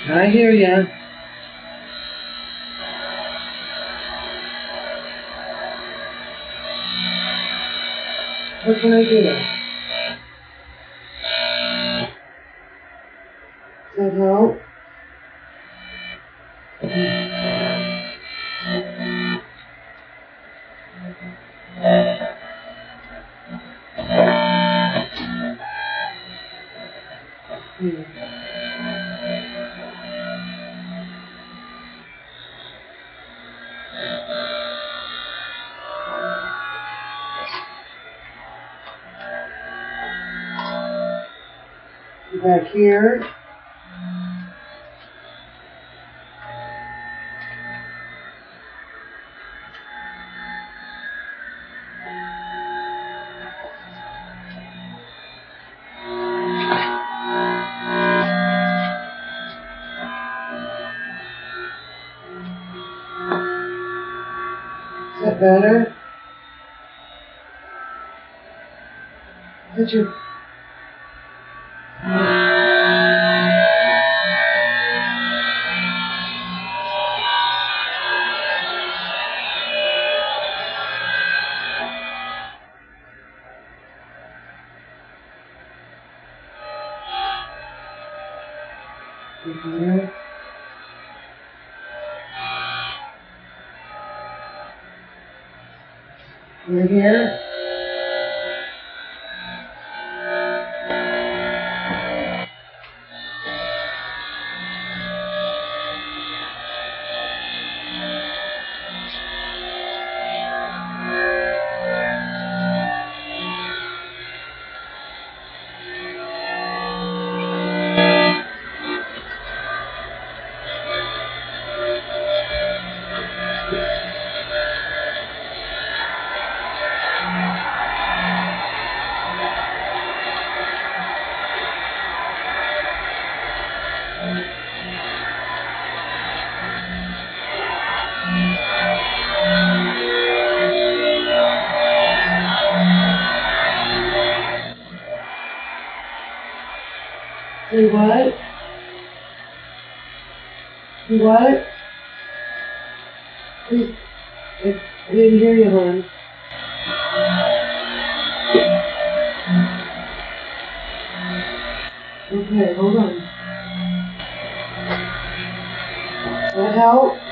I hear ya. What can I do? Does that help? Back here. Is that better? Put your here. We're here. Say what? Say what? Please, I didn't hear you, hon. Okay, hold on. That help?